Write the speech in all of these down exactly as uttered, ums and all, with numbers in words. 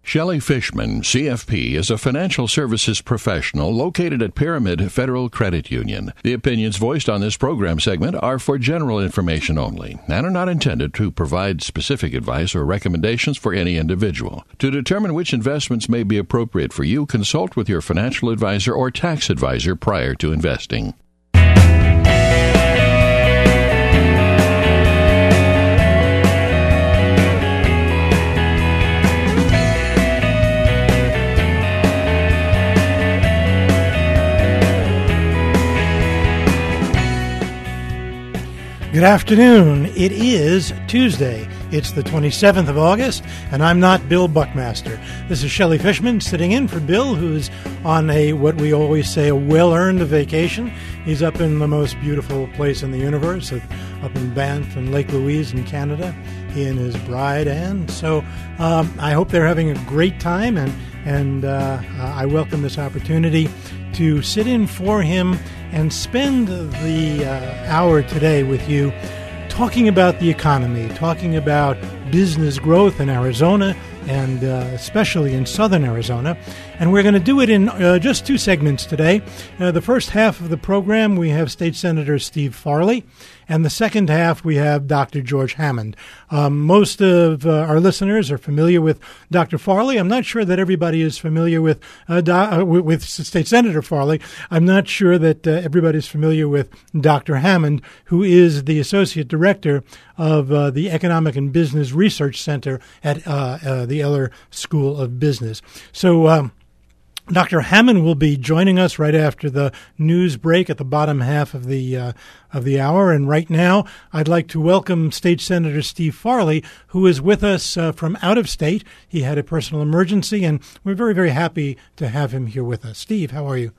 Shelley Fishman, C F P, is a financial services professional located at Pyramid Federal Credit Union. The opinions voiced on this program segment are for general information only and are not intended to provide specific advice or recommendations for any individual. To determine which investments may be appropriate for you, consult with your financial advisor or tax advisor prior to investing. Good afternoon. It is Tuesday. It's the twenty-seventh of August, and I'm not Bill Buckmaster. This is Shelley Fishman sitting in for Bill, who's on a, what we always say, a well-earned vacation. He's up in the most beautiful place in the universe, up in Banff and Lake Louise in Canada, he and his bride, Anne. So um, I hope they're having a great time, and, and uh, I welcome this opportunity to sit in for him and spend the uh, hour today with you talking about the economy, talking about business growth in Arizona, and uh, especially in southern Arizona. And we're going to do it in uh, just two segments today. Uh, the first half of the program, we have State Senator Steve Farley, and the second half, we have Doctor George Hammond. Um, most of uh, our listeners are familiar with Doctor Farley. I'm not sure that everybody is familiar with uh, do- uh, with State Senator Farley. I'm not sure that uh, everybody's familiar with Doctor Hammond, who is the Associate Director of uh, the Economic and Business Research Center at uh, uh, the Eller School of Business. So, um, Doctor Hammond will be joining us right after the news break at the bottom half of the uh, of the hour. And right now, I'd like to welcome State Senator Steve Farley, who is with us uh, from out of state. He had a personal emergency, and we're very, very happy to have him here with us. Steve, how are you?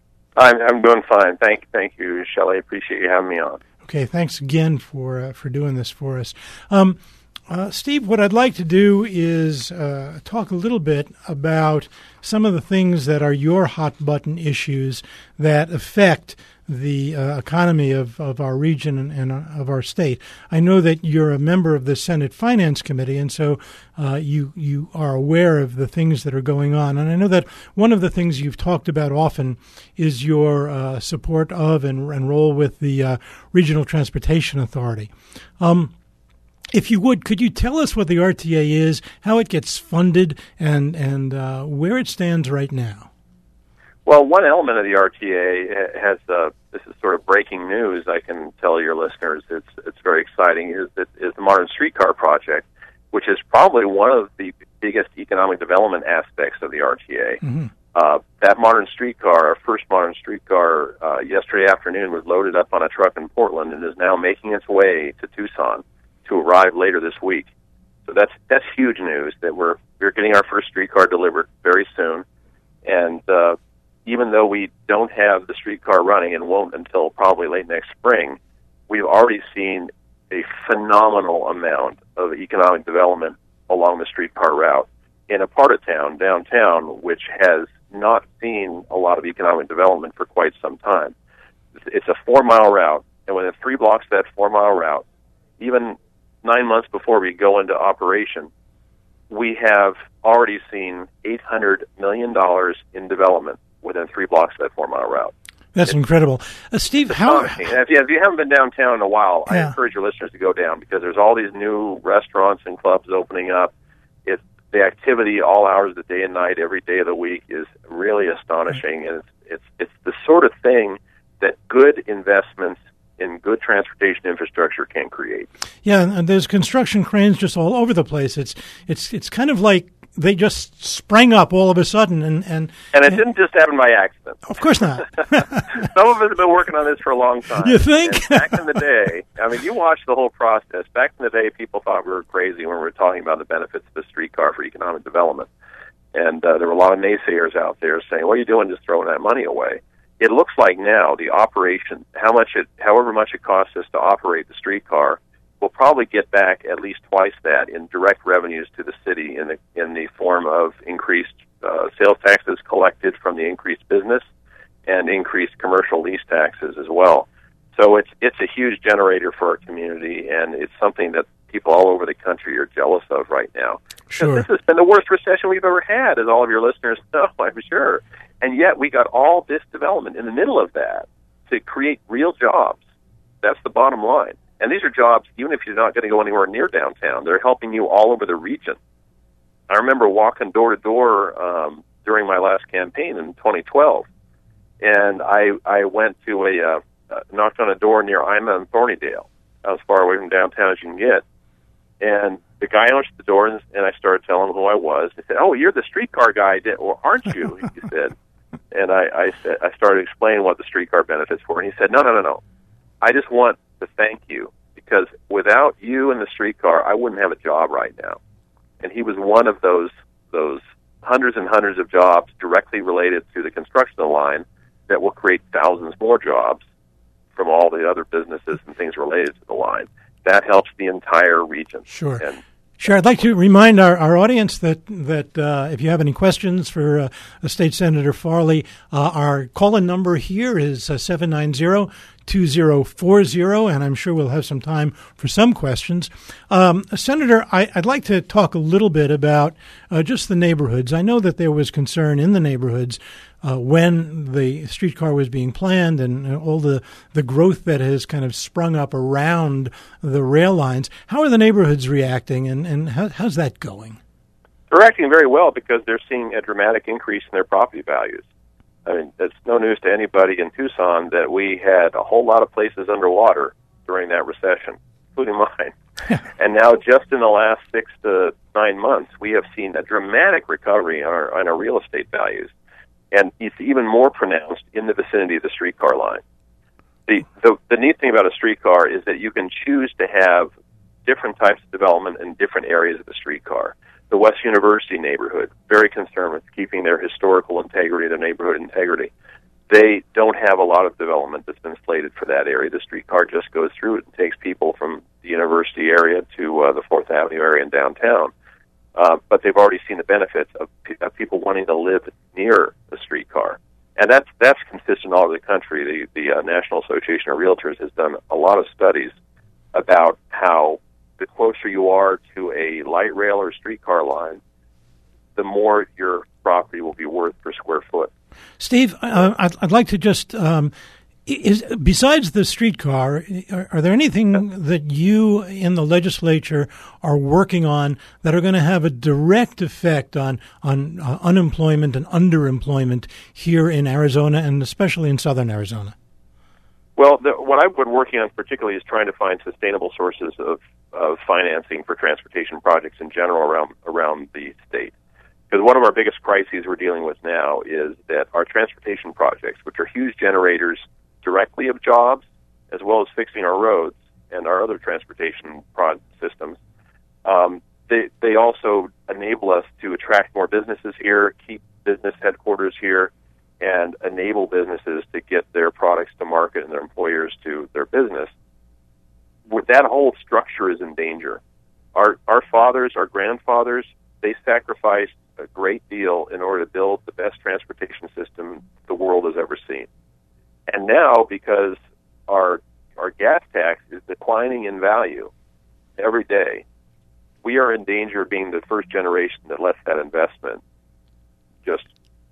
I'm I'm doing fine. Thank thank you, Shelley. I appreciate you having me on. Okay, thanks again for uh, for doing this for us. Um, Uh, Steve, what I'd like to do is uh, talk a little bit about some of the things that are your hot-button issues that affect the uh, economy of, of our region and, and uh, of our state. I know that you're a member of the Senate Finance Committee, and so uh, you you are aware of the things that are going on. And I know that one of the things you've talked about often is your uh, support of and, and role with the uh, Regional Transportation Authority. Um If you would, could you tell us what the R T A is, how it gets funded, and and uh, where it stands right now? Well, one element of the R T A has, uh, this is sort of breaking news, I can tell your listeners, it's it's very exciting, is that is the Modern Streetcar Project, which is probably one of the biggest economic development aspects of the R T A. Mm-hmm. Uh, that modern streetcar, our first modern streetcar, uh, yesterday afternoon was loaded up on a truck in Portland and is now making its way to Tucson to arrive later this week. So that's that's huge news that we're we're getting our first streetcar delivered very soon. And uh, even though we don't have the streetcar running and won't until probably late next spring, we've already seen a phenomenal amount of economic development along the streetcar route in a part of town, downtown, which has not seen a lot of economic development for quite some time. It's a four-mile route, and within three blocks of that four-mile route, even nine months before we go into operation, we have already seen eight hundred million dollars in development within three blocks of that four-mile route. That's it's, incredible. Uh, Steve, how... If you, if you haven't been downtown in a while, yeah. I encourage your listeners to go down because there's all these new restaurants and clubs opening up. It's, the activity all hours of the day and night, every day of the week is really astonishing, and it's, it's, it's the sort of thing that good investments in good transportation infrastructure can create. Yeah, and there's construction cranes just all over the place. It's it's it's kind of like they just sprang up all of a sudden, and and, and it didn't just happen by accident. Of course not. Some of us have been working on this for a long time. You think? And back in the day, I mean, you watch the whole process. Back in the day, people thought we were crazy when we were talking about the benefits of the streetcar for economic development, and uh, there were a lot of naysayers out there saying, "What are you doing, just throwing that money away?" It looks like now the operation, how much it, however much it costs us to operate the streetcar, will probably get back at least twice that in direct revenues to the city in the in the form of increased uh, sales taxes collected from the increased business and increased commercial lease taxes as well. So it's it's a huge generator for our community, and it's something that people all over the country are jealous of right now. Sure. This has been the worst recession we've ever had, as all of your listeners know, I'm sure. And yet we got all this development in the middle of that to create real jobs. That's the bottom line. And these are jobs, even if you're not going to go anywhere near downtown, they're helping you all over the region. I remember walking door to door um, during my last campaign in twenty twelve, and I I went to a uh, uh, knocked on a door near Ima and Thornydale, as far away from downtown as you can get. And the guy answered the door, and, and I started telling him who I was. He said, "Oh, you're the streetcar guy, or aren't you?" He said. And I, I said, I started explaining what the streetcar benefits were, and he said, "No, no, no, no. I just want to thank you, because without you and the streetcar, I wouldn't have a job right now." And he was one of those those hundreds and hundreds of jobs directly related to the construction of the line that will create thousands more jobs from all the other businesses and things related to the line. That helps the entire region. Sure. And Sure. I'd like to remind our, our audience that that uh, if you have any questions for uh, State Senator Farley, uh, our call-in number here is uh, seven nine zero, two zero four zero, and I'm sure we'll have some time for some questions. Um, Senator, I, I'd like to talk a little bit about uh, just the neighborhoods. I know that there was concern in the neighborhoods Uh, when the streetcar was being planned and uh, all the, the growth that has kind of sprung up around the rail lines. How are the neighborhoods reacting, and, and how, how's that going? They're acting very well because they're seeing a dramatic increase in their property values. I mean, it's no news to anybody in Tucson that we had a whole lot of places underwater during that recession, including mine. And now just in the last six to nine months, we have seen a dramatic recovery on our, on our real estate values. And it's even more pronounced in the vicinity of the streetcar line. The, the the neat thing about a streetcar is that you can choose to have different types of development in different areas of the streetcar. The West University neighborhood, very concerned with keeping their historical integrity, their neighborhood integrity. They don't have a lot of development that's been slated for that area. The streetcar just goes through it and takes people from the university area to uh, the Fourth Avenue area in downtown. Uh, but they've already seen the benefits of, p- of people wanting to live near the streetcar. And that's that's consistent all over the country. The, the uh, National Association of Realtors has done a lot of studies about how the closer you are to a light rail or streetcar line, the more your property will be worth per square foot. Steve, uh, I'd, I'd like to just... Um, Is, besides the streetcar, are, are there anything that you in the legislature are working on that are going to have a direct effect on on uh, unemployment and underemployment here in Arizona, and especially in southern Arizona? Well, the, what I've been working on particularly is trying to find sustainable sources of, of financing for transportation projects in general around around the state. Because one of our biggest crises we're dealing with now is that our transportation projects, which are huge generators directly of jobs, as well as fixing our roads and our other transportation prod systems, um, they they also enable us to attract more businesses here, keep business headquarters here, and enable businesses to get their products to market and their employers to their business. With that whole structure is in danger. Our our fathers, our grandfathers, they sacrificed a great deal in order to build the best transportation system the world has ever seen. And now, because our our gas tax is declining in value every day, we are in danger of being the first generation that lets that investment just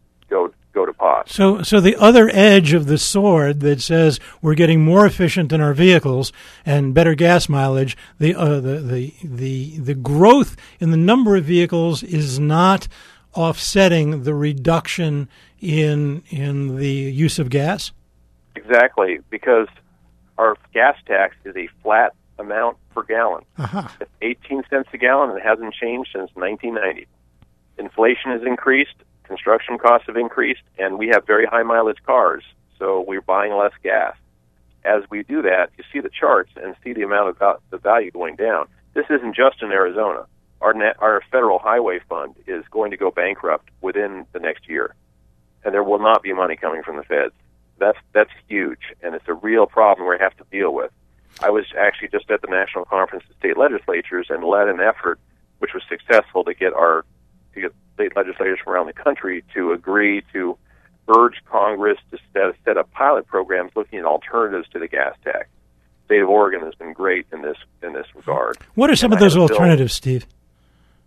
go go to pot. So, so the other edge of the sword that says we're getting more efficient in our vehicles and better gas mileage, the uh, the, the the the growth in the number of vehicles is not offsetting the reduction in in the use of gas. Exactly, because our gas tax is a flat amount per gallon. Uh-huh. It's eighteen cents a gallon, and it hasn't changed since nineteen ninety. Inflation has increased, construction costs have increased, and we have very high mileage cars, so we're buying less gas. As we do that, you see the charts and see the amount of val- the value going down. This isn't just in Arizona. Our net, our federal highway fund is going to go bankrupt within the next year, and there will not be money coming from the feds. That's that's huge, and it's a real problem we have to deal with. I was actually just at the National Conference of State Legislatures and led an effort, which was successful, to get our to get state legislators from around the country to agree to urge Congress to set, set up pilot programs looking at alternatives to the gas tax. The state of Oregon has been great in this in this regard. What are some and of those I have alternatives, Steve?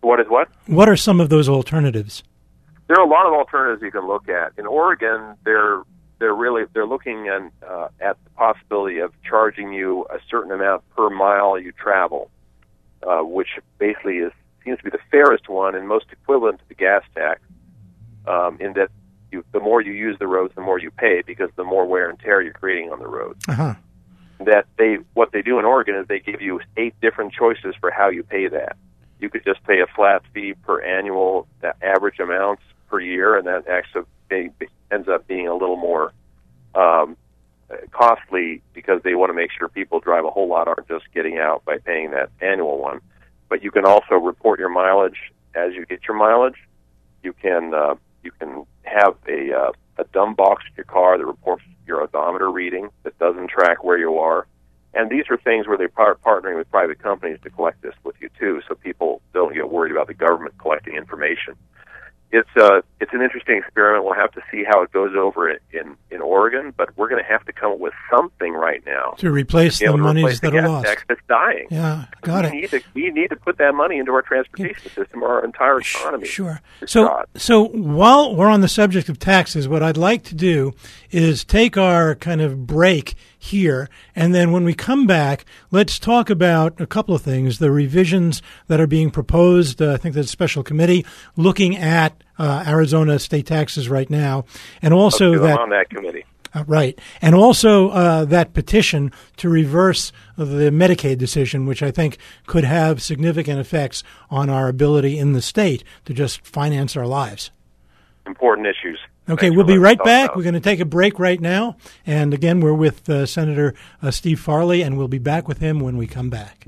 What is what? What are some of those alternatives? There are a lot of alternatives you can look at. In Oregon, they're they're really they're looking at, uh, at the possibility of charging you a certain amount per mile you travel, uh, which basically is seems to be the fairest one and most equivalent to the gas tax. Um, in that, you, the more you use the roads, the more you pay because the more wear and tear you're creating on the roads. Uh-huh. That they what they do in Oregon is they give you eight different choices for how you pay that. You could just pay a flat fee per annual, that average amounts per year, and that actually ends up being a little more um, costly because they want to make sure people drive a whole lot aren't just getting out by paying that annual one. But you can also report your mileage as you get your mileage. You can uh, you can have a uh, a dumb box in your car that reports your odometer reading that doesn't track where you are. And these are things where they're partnering with private companies to collect this with you, too, so people don't get worried about the government collecting information. It's uh, it's an interesting experiment. We'll have to see how it goes over in, in, in Oregon, but we're going to have to come up with something right now to replace to the to monies replace that the are gas lost. Tax that's dying. Yeah, got we it. Need to, we need to put that money into our transportation yeah. system or our entire economy. Sure. So, so while we're on the subject of taxes, what I'd like to do is take our kind of break here, and then when we come back, let's talk about a couple of things. The revisions that are being proposed, uh, I think there's a special committee looking at uh, Arizona state taxes right now, and also okay, that, I'm on that committee. Uh, right, and also uh, that petition to reverse the Medicaid decision, which I think could have significant effects on our ability in the state to just finance our lives. Important issues. Okay, Thanks we'll be right back. About. We're going to take a break right now. And again, we're with uh, Senator uh, Steve Farley, and we'll be back with him when we come back.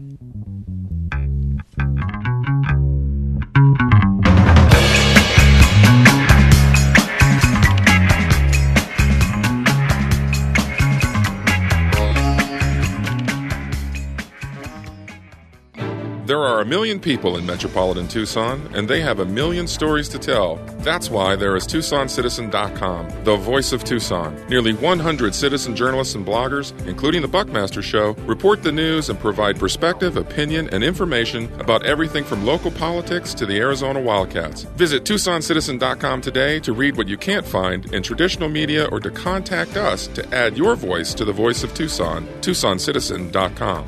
There are a million people in metropolitan Tucson, and they have a million stories to tell. That's why there is Tucson Citizen dot com, the voice of Tucson. Nearly one hundred citizen journalists and bloggers, including the Buckmaster Show, report the news and provide perspective, opinion, and information about everything from local politics to the Arizona Wildcats. Visit Tucson Citizen dot com today to read what you can't find in traditional media or to contact us to add your voice to the voice of Tucson. Tucson Citizen dot com.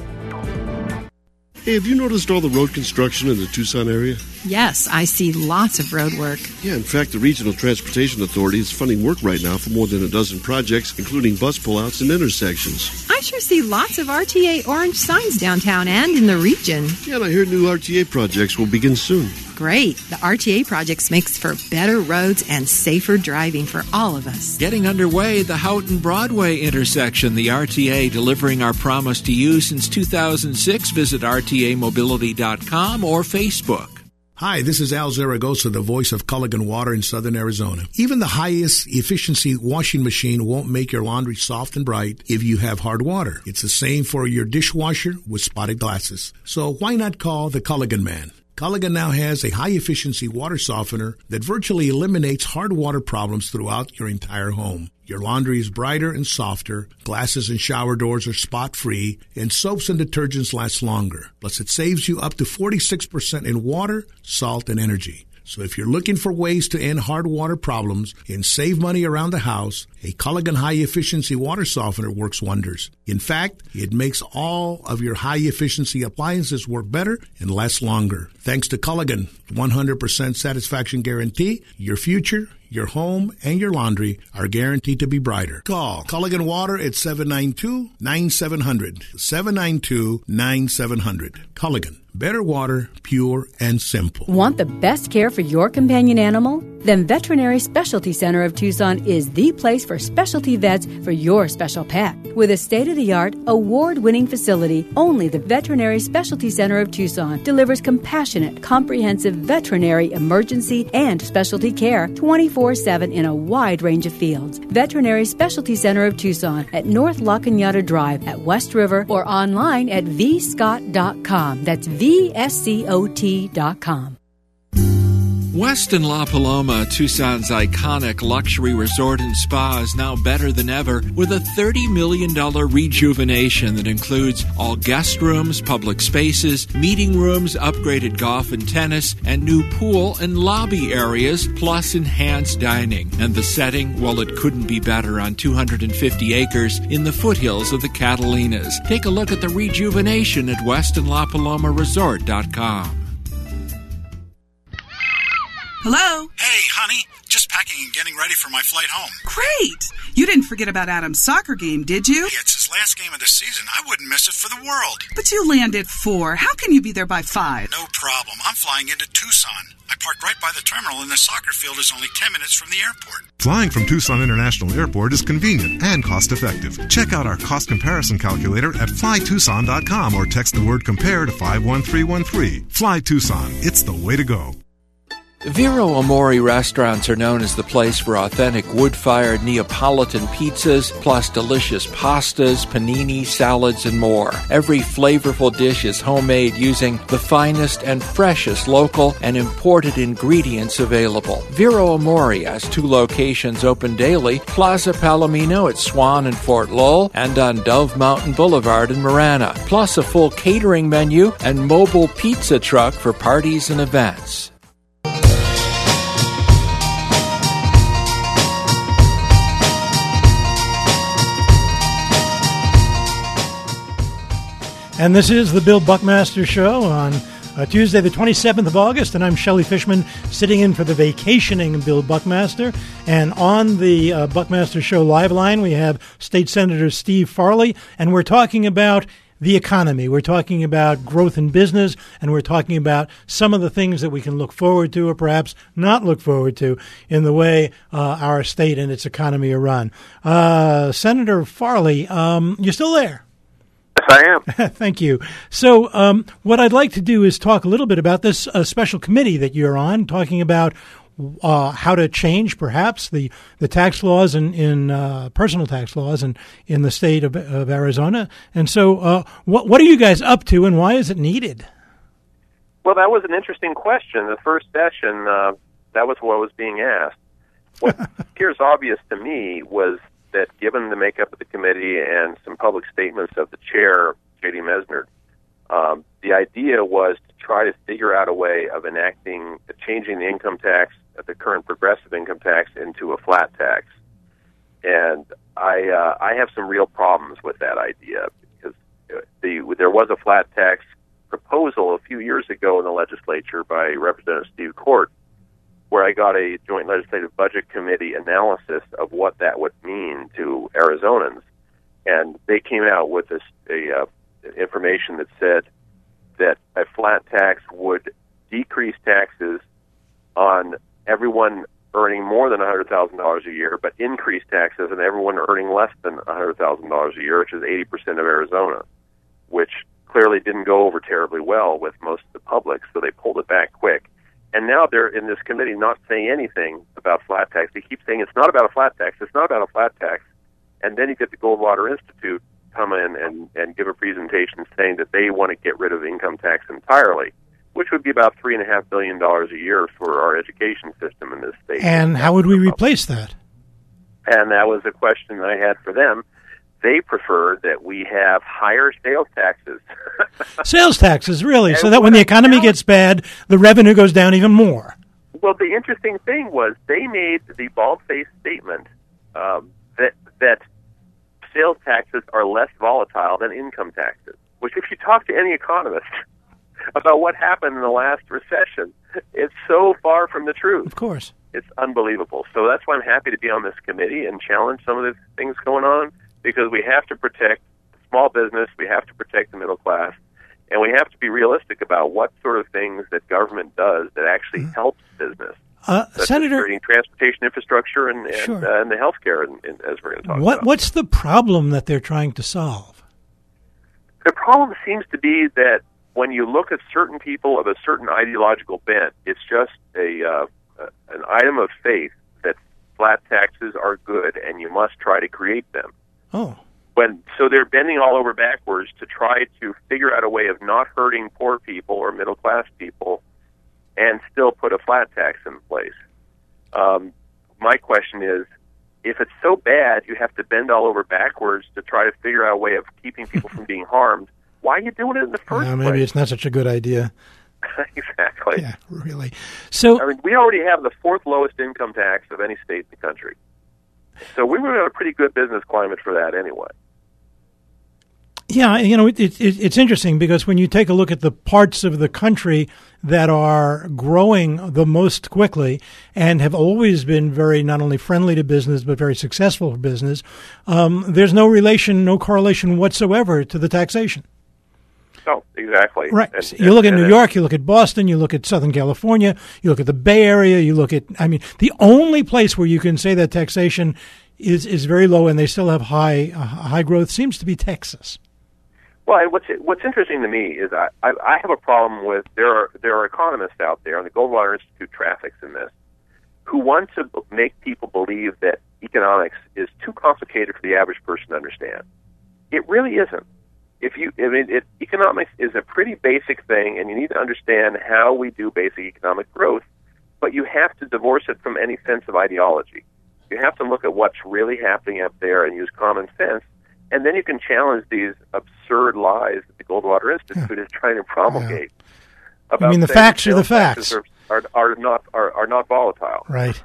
Hey, have you noticed all the road construction in the Tucson area? Yes, I see lots of road work. Yeah, in fact, the Regional Transportation Authority is funding work right now for more than a dozen projects, including bus pullouts and intersections. I sure see lots of R T A orange signs downtown and in the region. Yeah, and I hear new R T A projects will begin soon. Great. The R T A projects makes for better roads and safer driving for all of us. Getting underway, the Houghton Broadway intersection, the R T A delivering our promise to you since two thousand six. Visit R T A mobility dot com or Facebook. Hi, this is Al Zaragoza, the voice of Culligan Water in Southern Arizona. Even the highest efficiency washing machine won't make your laundry soft and bright if you have hard water. It's the same for your dishwasher with spotted glasses. So why not call the Culligan Man? Culligan now has a high-efficiency water softener that virtually eliminates hard water problems throughout your entire home. Your laundry is brighter and softer, glasses and shower doors are spot-free, and soaps and detergents last longer. Plus, it saves you up to forty-six percent in water, salt, and energy. So if you're looking for ways to end hard water problems and save money around the house, a Culligan high-efficiency water softener works wonders. In fact, it makes all of your high-efficiency appliances work better and last longer. Thanks to Culligan one hundred percent satisfaction guarantee, your future, your home, and your laundry are guaranteed to be brighter. Call Culligan Water at seven nine two, nine seven zero zero. seven nine two, nine seven zero zero. Culligan. Better water, pure and simple. Want the best care for your companion animal? Then Veterinary Specialty Center of Tucson is the place for specialty vets for your special pet. With a state-of-the-art, award-winning facility, only the Veterinary Specialty Center of Tucson delivers compassionate, comprehensive veterinary emergency and specialty care twenty-four seven in a wide range of fields. Veterinary Specialty Center of Tucson at North La Cañada Drive at West River or online at v scott dot com. That's V S C O T dot com. Westin La Paloma, Tucson's iconic luxury resort and spa, is now better than ever with a thirty million dollars rejuvenation that includes all guest rooms, public spaces, meeting rooms, upgraded golf and tennis, and new pool and lobby areas, plus enhanced dining. And the setting, well, it couldn't be better on two hundred fifty acres in the foothills of the Catalinas. Take a look at the rejuvenation at Westin La Paloma Resort dot com. Hello? Hey, honey. Just packing and getting ready for my flight home. Great! You didn't forget about Adam's soccer game, did you? Hey, it's his last game of the season. I wouldn't miss it for the world. But you land at four. How can you be there by five? No problem. I'm flying into Tucson. I parked right by the terminal, and the soccer field is only ten minutes from the airport. Flying from Tucson International Airport is convenient and cost-effective. Check out our cost comparison calculator at fly tucson dot com or text the word compare to five one three one three. Fly Tucson. It's the way to go. Vero Amore restaurants are known as the place for authentic wood-fired Neapolitan pizzas, plus delicious pastas, panini, salads, and more. Every flavorful dish is homemade using the finest and freshest local and imported ingredients available. Vero Amore has two locations open daily, Plaza Palomino at Swan and Fort Lowell, and on Dove Mountain Boulevard in Marana, plus a full catering menu and mobile pizza truck for parties and events. And this is the Bill Buckmaster Show on uh, Tuesday, the twenty-seventh of August, and I'm Shelley Fishman, sitting in for the vacationing Bill Buckmaster. And on the uh, Buckmaster Show live line, we have State Senator Steve Farley, and we're talking about the economy. We're talking about growth in business, and we're talking about some of the things that we can look forward to or perhaps not look forward to in the way uh, our state and its economy are run. Uh, Senator Farley, um, you're still there? Yes, I am. Thank you. So um, what I'd like to do is talk a little bit about this uh, special committee that you're on, talking about uh, how to change, perhaps, the, the tax laws in, in uh, personal tax laws in, in the state of, of Arizona. And so uh, what, what are you guys up to, and why is it needed? Well, that was an interesting question. The first session, uh, that was what was being asked. What appears obvious to me was that given the makeup of the committee and some public statements of the chair, J D Mesner, um, the idea was to try to figure out a way of enacting, changing the income tax, the current progressive income tax, into a flat tax. And I, uh, I have some real problems with that idea, because the, there was a flat tax proposal a few years ago in the legislature by Representative Steve Court, where I got a Joint Legislative Budget Committee analysis of what that would mean to Arizonans. And they came out with this a, uh, information that said that a flat tax would decrease taxes on everyone earning more than one hundred thousand dollars a year, but increase taxes on everyone earning less than one hundred thousand dollars a year, which is eighty percent of Arizona, which clearly didn't go over terribly well with most of the public, so they pulled it back quick. And now they're in this committee not saying anything about flat tax. They keep saying it's not about a flat tax. It's not about a flat tax. And then you get the Goldwater Institute come in and, and give a presentation saying that they want to get rid of income tax entirely, which would be about three and a half billion dollars a year for our education system in this state. And how would we replace that? And that was a question I had for them. They prefer that we have higher sales taxes. Sales taxes, really, And so that when the economy now, gets bad, the revenue goes down even more. Well, the interesting thing was they made the bald-faced statement um, that that sales taxes are less volatile than income taxes, which if you talk to any economist about what happened in the last recession, it's so far from the truth. Of course. It's unbelievable. So that's why I'm happy to be on this committee and challenge some of the things going on, because we have to protect small business, we have to protect the middle class, and we have to be realistic about what sort of things that government does that actually mm-hmm. helps business. Uh, such Senator, as creating transportation infrastructure and, and, sure. uh, and the health care, and, and, as we're going to talk what, about. What's the problem that they're trying to solve? The problem seems to be that when you look at certain people of a certain ideological bent, it's just a uh, an item of faith that flat taxes are good and you must try to create them. Oh. When, so they're bending all over backwards to try to figure out a way of not hurting poor people or middle-class people and still put a flat tax in place. Um, my question is, if it's so bad you have to bend all over backwards to try to figure out a way of keeping people from being harmed, why are you doing it in the first uh, place? Maybe it's not such a good idea. Exactly. Yeah, really. So, I mean, we already have the fourth lowest income tax of any state in the country. So we would have a pretty good business climate for that anyway. Yeah, you know, it, it, it's interesting because when you take a look at the parts of the country that are growing the most quickly and have always been very not only friendly to business but very successful for business, um, there's no relation, no correlation whatsoever to the taxation. No, exactly. Right. And, you look at and, New and, York, you look at Boston, you look at Southern California, you look at the Bay Area, you look at, I mean, the only place where you can say that taxation is, is very low and they still have high uh, high growth seems to be Texas. Well, what's what's interesting to me is I, I, I have a problem with, there are there are economists out there, and the Goldwater Institute traffics in this, who want to make people believe that economics is too complicated for the average person to understand. It really isn't. If you, I mean, it, economics is a pretty basic thing, and you need to understand how we do basic economic growth, but you have to divorce it from any sense of ideology. You have to look at what's really happening up there and use common sense, and then you can challenge these absurd lies that the Goldwater Institute yeah. is trying to promulgate. Yeah. About I mean, the facts are the facts. Are, are, are not are, are not volatile. Right.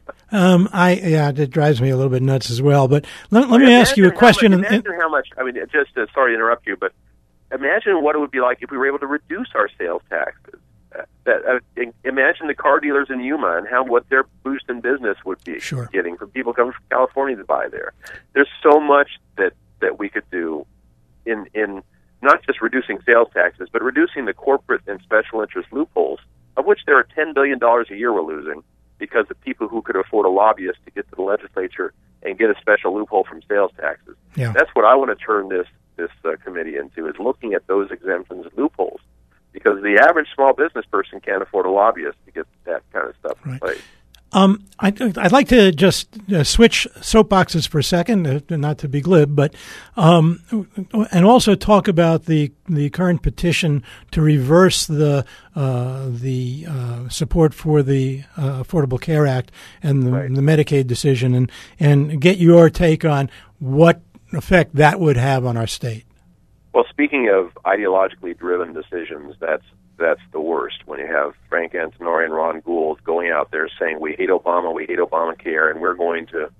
um, I yeah, it drives me a little bit nuts as well. But let, let I me mean, ask you a question. Much, imagine how much. I mean, just uh, sorry to interrupt you, but imagine what it would be like if we were able to reduce our sales taxes. Uh, that uh, imagine the car dealers in Yuma and how what their boost in business would be sure. getting from people coming from California to buy there. There's so much that. that we could do in in not just reducing sales taxes, but reducing the corporate and special interest loopholes, of which there are ten billion dollars a year we're losing because of people who could afford a lobbyist to get to the legislature and get a special loophole from sales taxes. Yeah. That's what I want to turn this, this uh, committee into, is looking at those exemptions and loopholes, because the average small business person can't afford a lobbyist to get that kind of stuff in right. place. Um, I'd, I'd like to just uh, switch soapboxes for a second, uh, not to be glib, but um, and also talk about the the current petition to reverse the uh, the uh, support for the uh, Affordable Care Act and the, right. the Medicaid decision, and and get your take on what effect that would have on our state. Well, speaking of ideologically driven decisions, that's that's the worst. When you have Frank Antinori and Ron Gould going out there saying, we hate Obama, we hate Obamacare, and we're going to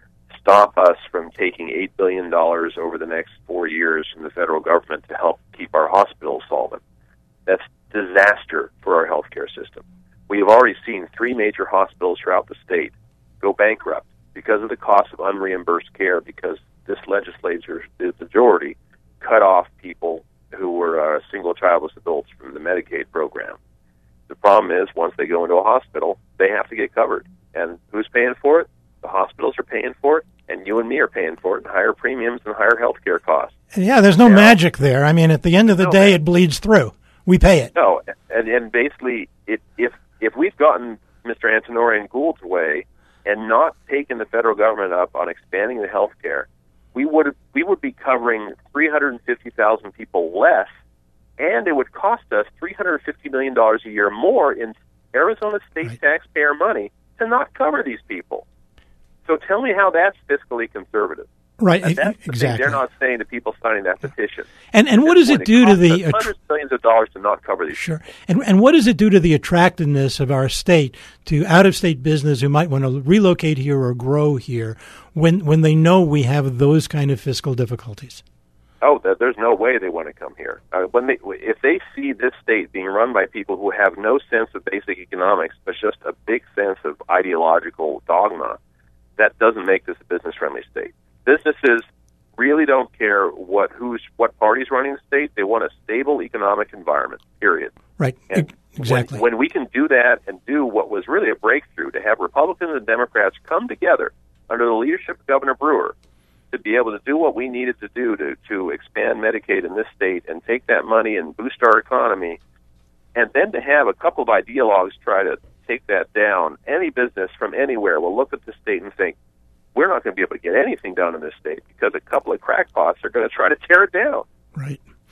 stop us from taking eight billion dollars over the next four years from the federal government to help keep our hospitals solvent. That's disaster for our healthcare system. We have already seen three major hospitals throughout the state go bankrupt because of the cost of unreimbursed care, because this legislature, the majority, cut off people who were uh, single childless adults from the Medicaid program. The problem is, once they go into a hospital, they have to get covered. And who's paying for it? The hospitals are paying for it, and you and me are paying for it in higher premiums and higher health care costs. And yeah, there's no now, magic there. I mean, at the end of the no, day, man. it bleeds through. We pay it. No, and, and basically, it, if if we've gotten Mister Antinori and Gould's way and not taken the federal government up on expanding the health care, we would we would be covering three hundred fifty thousand people less, and it would cost us three hundred fifty million dollars a year more in Arizona state right. taxpayer money to not cover these people. So tell me how that's fiscally conservative. Right, and that's the exactly. thing they're not saying to people signing that petition. And and what does it do to the hundreds of millions of dollars to not cover these? Sure. And and what does it do to the attractiveness of our state to out of state business who might want to relocate here or grow here when when they know we have those kind of fiscal difficulties? Oh, there's no way they want to come here. Uh, when they, if they see this state being run by people who have no sense of basic economics, but just a big sense of ideological dogma, that doesn't make this a business-friendly state. Businesses really don't care what who's what party's running the state. They want a stable economic environment, period. Right, and exactly. When, when we can do that and do what was really a breakthrough, to have Republicans and Democrats come together under the leadership of Governor Brewer to be able to do what we needed to do to, to expand Medicaid in this state and take that money and boost our economy, and then to have a couple of ideologues try to take that down, any business from anywhere will look at the state and think, we're not going to be able to get anything done in this state because a couple of crackpots are going to try to tear it down. Right.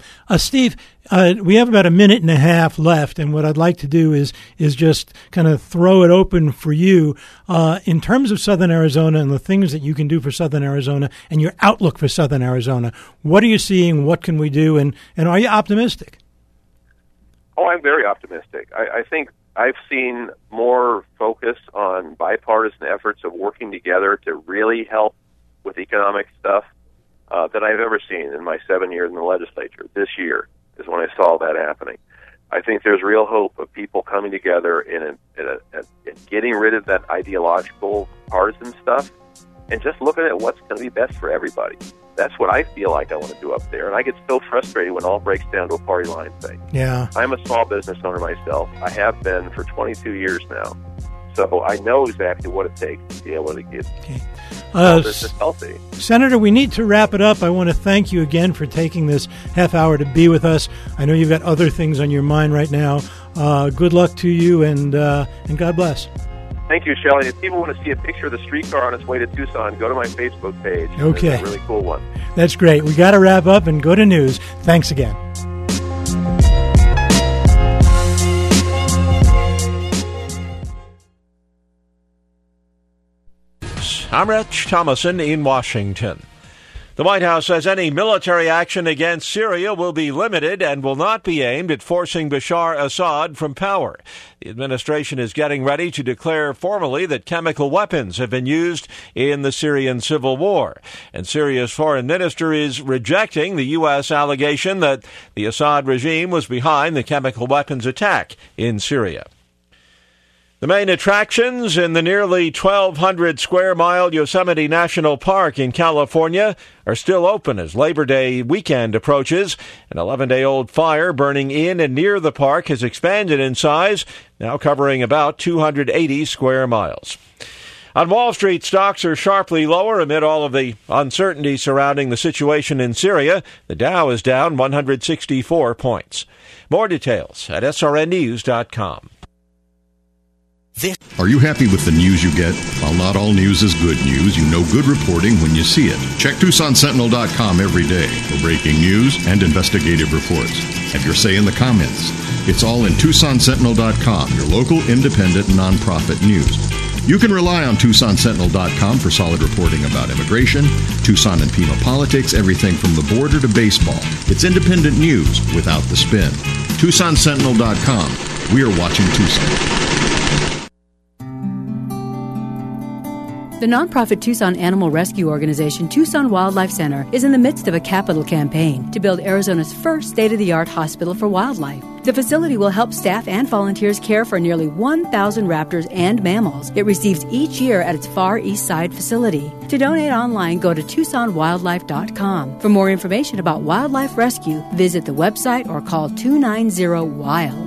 Uh, Steve, uh, we have about a minute and a half left, and what I'd like to do is is just kind of throw it open for you. Uh, in terms of Southern Arizona and the things that you can do for Southern Arizona and your outlook for Southern Arizona, what are you seeing? What can we do? And, and are you optimistic? Oh, I'm very optimistic. I, I think I've seen more focus on bipartisan efforts of working together to really help with economic stuff uh, than I've ever seen in my seven years in the legislature. This year is when I saw that happening. I think there's real hope of people coming together in, a, in, a, in getting rid of that ideological partisan stuff and just looking at what's going to be best for everybody. That's what I feel like I want to do up there. And I get so frustrated when all breaks down to a party line thing. Yeah. I'm a small business owner myself. I have been for twenty-two years now. So I know exactly what it takes to be able to get okay. uh, business healthy. Senator, we need to wrap it up. I want to thank you again for taking this half hour to be with us. I know you've got other things on your mind right now. Uh, good luck to you, and uh, and God bless. Thank you, Shelley. If people want to see a picture of the streetcar on its way to Tucson, go to my Facebook page. Okay. There's a really cool one. That's great. We got to wrap up and go to news. Thanks again. I'm Rich Thomason in Washington. The White House says any military action against Syria will be limited and will not be aimed at forcing Bashar Assad from power. The administration is getting ready to declare formally that chemical weapons have been used in the Syrian civil war. And Syria's foreign minister is rejecting the U S allegation that the Assad regime was behind the chemical weapons attack in Syria. The main attractions in the nearly twelve hundred square mile Yosemite National Park in California are still open as Labor Day weekend approaches. An eleven-day-old fire burning in and near the park has expanded in size, now covering about two hundred eighty square miles. On Wall Street, stocks are sharply lower amid all of the uncertainty surrounding the situation in Syria. The Dow is down one hundred sixty-four points. More details at S R N news dot com. Are you happy with the news you get? While not all news is good news, you know good reporting when you see it. Check Tucson Sentinel dot com every day for breaking news and investigative reports. Have your say in the comments. It's all in Tucson Sentinel dot com, your local independent nonprofit news. You can rely on Tucson Sentinel dot com for solid reporting about immigration, Tucson and Pima politics, everything from the border to baseball. It's independent news without the spin. Tucson Sentinel dot com. We are watching Tucson. The nonprofit Tucson Animal Rescue Organization, Tucson Wildlife Center, is in the midst of a capital campaign to build Arizona's first state-of-the-art hospital for wildlife. The facility will help staff and volunteers care for nearly one thousand raptors and mammals it receives each year at its Far East Side facility. To donate online, go to Tucson Wildlife dot com. For more information about wildlife rescue, visit the website or call two nine zero wild.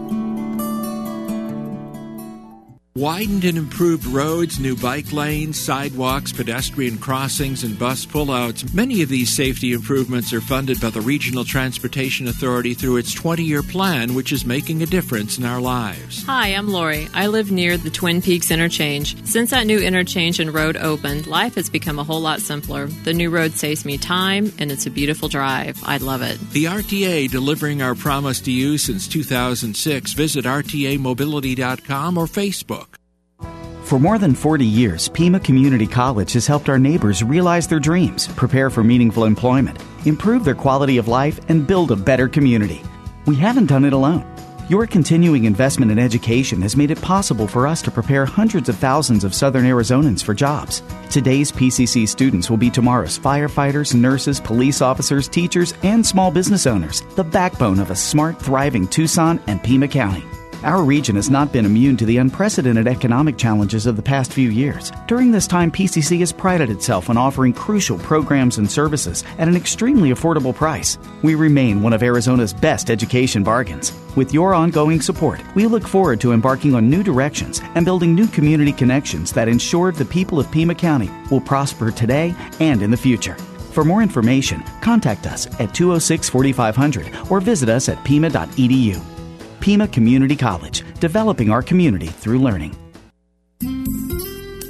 Widened and improved roads, new bike lanes, sidewalks, pedestrian crossings, and bus pullouts. Many of these safety improvements are funded by the Regional Transportation Authority through its twenty-year plan, which is making a difference in our lives. Hi, I'm Lori. I live near the Twin Peaks interchange. Since that new interchange and road opened, life has become a whole lot simpler. The new road saves me time, and it's a beautiful drive. I love it. The R T A, delivering our promise to you since two thousand six. Visit R T A mobility dot com or Facebook. For more than forty years, Pima Community College has helped our neighbors realize their dreams, prepare for meaningful employment, improve their quality of life, and build a better community. We haven't done it alone. Your continuing investment in education has made it possible for us to prepare hundreds of thousands of Southern Arizonans for jobs. Today's P C C students will be tomorrow's firefighters, nurses, police officers, teachers, and small business owners, the backbone of a smart, thriving Tucson and Pima County. Our region has not been immune to the unprecedented economic challenges of the past few years. During this time, P C C has prided itself on offering crucial programs and services at an extremely affordable price. We remain one of Arizona's best education bargains. With your ongoing support, we look forward to embarking on new directions and building new community connections that ensure the people of Pima County will prosper today and in the future. For more information, contact us at two oh six, forty-five hundred or visit us at pima dot e d u. Pima Community College, developing our community through learning.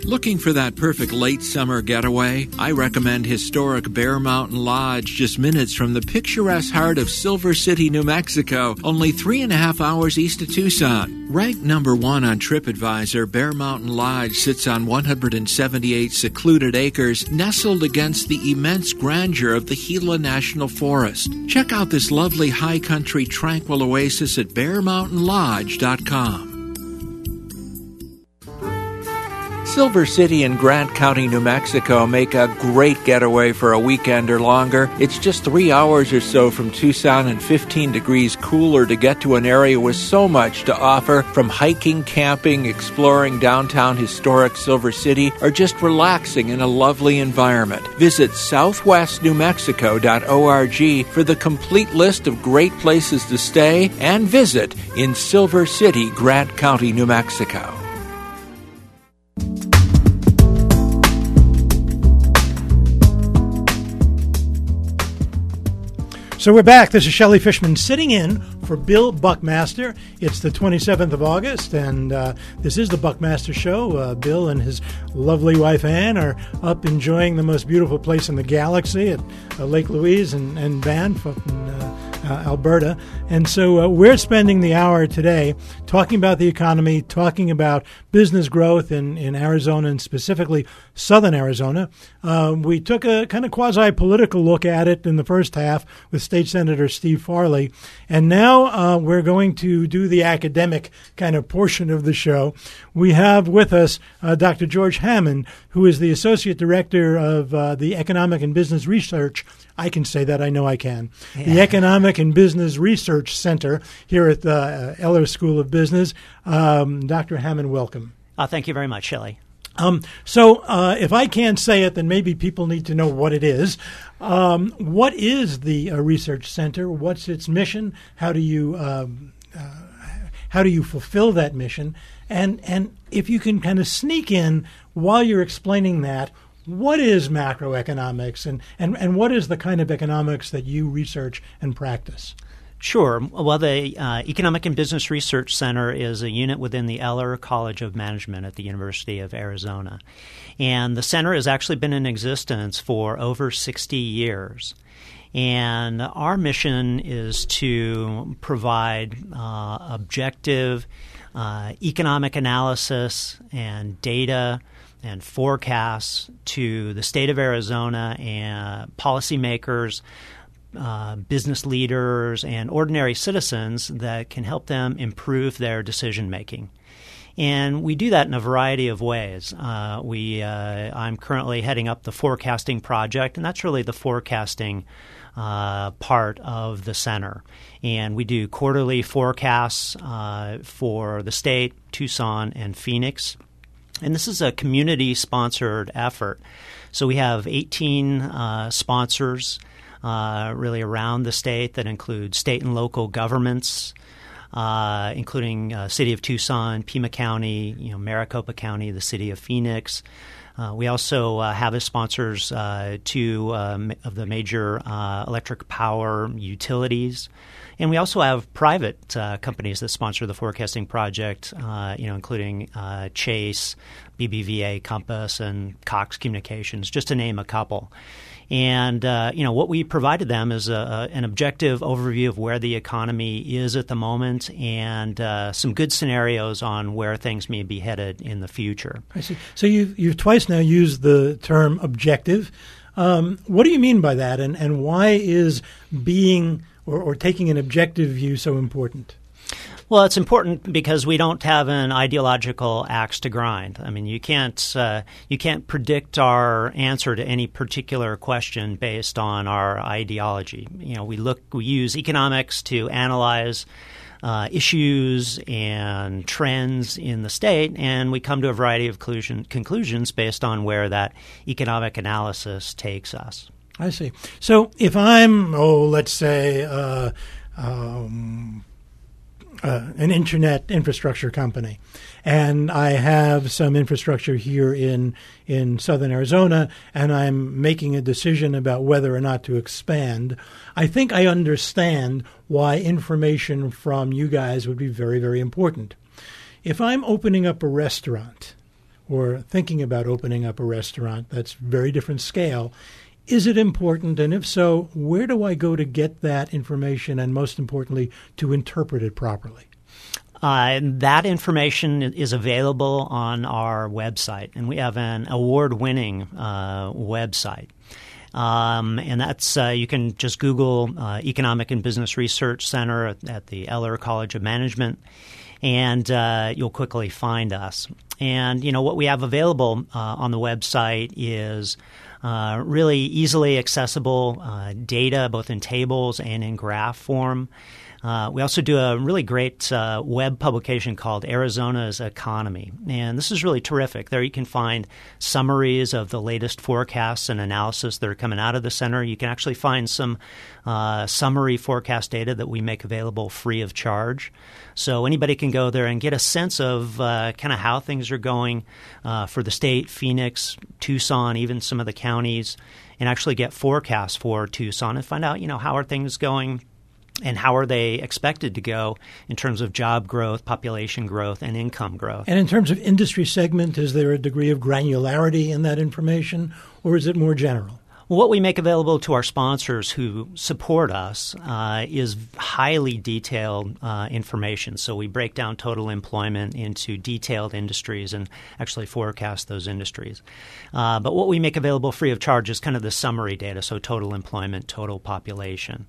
Looking for that perfect late summer getaway? I recommend historic Bear Mountain Lodge, just minutes from the picturesque heart of Silver City, New Mexico, only three and a half hours east of Tucson. Ranked number one on TripAdvisor, Bear Mountain Lodge sits on one hundred seventy-eight secluded acres, nestled against the immense grandeur of the Gila National Forest. Check out this lovely high country tranquil oasis at bear mountain lodge dot com. Silver City and Grant County, New Mexico make a great getaway for a weekend or longer. It's just three hours or so from Tucson and fifteen degrees cooler to get to an area with so much to offer, from hiking, camping, exploring downtown historic Silver City, or just relaxing in a lovely environment. Visit southwest new mexico dot org for the complete list of great places to stay and visit in Silver City, Grant County, New Mexico. So we're back. This is Shelley Fishman sitting in for Bill Buckmaster. It's the twenty-seventh of August, and uh, this is the Buckmaster Show. Uh, Bill and his lovely wife, Ann, are up enjoying the most beautiful place in the galaxy at uh, Lake Louise and, and Banff up in uh, uh, Alberta. And so uh, we're spending the hour today talking about the economy, talking about business growth in, in Arizona and specifically southern Arizona. Uh, we took a kind of quasi-political look at it in the first half with State Senator Steve Farley. And now uh, we're going to do the academic kind of portion of the show. We have with us uh, Doctor George Hammond, who is the Associate Director of uh, the Economic and Business Research. I can say that. I know I can. Yeah. The Economic and Business Research Center here at the uh, Eller School of Business. Um, Doctor Hammond, welcome. Uh, thank you very much, Shelley. Um, so uh, if I can't say it, then maybe people need to know what it is. Um, what is the uh, Research Center? What's its mission? How do you um, uh, how do you fulfill that mission? And and if you can kind of sneak in while you're explaining that, what is macroeconomics, and, and, and what is the kind of economics that you research and practice? Sure. Well, the uh, Economic and Business Research Center is a unit within the Eller College of Management at the University of Arizona. And the center has actually been in existence for over sixty years. And our mission is to provide uh, objective uh, economic analysis and data and forecasts to the state of Arizona and policymakers, Uh, business leaders, and ordinary citizens that can help them improve their decision making. And we do that in a variety of ways. Uh, we, uh, I'm currently heading up the forecasting project, and that's really the forecasting uh, part of the center. And we do quarterly forecasts uh, for the state, Tucson, and Phoenix. And this is a community-sponsored effort. So we have eighteen uh, sponsors Uh, really around the state that include state and local governments, uh, including uh, City of Tucson, Pima County, you know, Maricopa County, the City of Phoenix. Uh, we also uh, have as sponsors uh, two um, of the major uh, electric power utilities. And we also have private uh, companies that sponsor the forecasting project, uh, you know, including uh, Chase, B B V A, Compass, and Cox Communications, just to name a couple. And, uh, you know, what we provided them is a, an objective overview of where the economy is at the moment and uh, some good scenarios on where things may be headed in the future. I see. So you've, you've twice now used the term objective. Um, what do you mean by that, and, and why is being or, or taking an objective view so important? Well, it's important because we don't have an ideological axe to grind. I mean, you can't uh, you can't predict our answer to any particular question based on our ideology. You know, we look we use economics to analyze uh, issues and trends in the state, and we come to a variety of conclusion, conclusions based on where that economic analysis takes us. I see. So if I'm, oh, let's say, uh, um, Uh, an internet infrastructure company, and I have some infrastructure here in in southern Arizona, and I'm making a decision about whether or not to expand, I think I understand why information from you guys would be very, very important. If I'm opening up a restaurant, or thinking about opening up a restaurant, that's very different scale. Is it important? And if so, where do I go to get that information and, most importantly, to interpret it properly? Uh, that information is available on our website, and we have an award-winning uh, website. Um, and that's uh, you can just Google uh, Economic and Business Research Center at, at the Eller College of Management, and uh, you'll quickly find us. And, you know, what we have available uh, on the website is uh, really easily accessible uh, data, both in tables and in graph form. Uh, we also do a really great uh, web publication called Arizona's Economy, and this is really terrific. There you can find summaries of the latest forecasts and analysis that are coming out of the center. You can actually find some uh, summary forecast data that we make available free of charge. So anybody can go there and get a sense of uh, kind of how things are going uh, for the state, Phoenix, Tucson, even some of the counties, and actually get forecasts for Tucson and find out, you know, how are things going and how are they expected to go in terms of job growth, population growth, and income growth. And in terms of industry segment, is there a degree of granularity in that information, or is it more general? Well, what we make available to our sponsors who support us uh, is highly detailed uh, information. So we break down total employment into detailed industries and actually forecast those industries. Uh, but what we make available free of charge is kind of the summary data, so total employment, total population.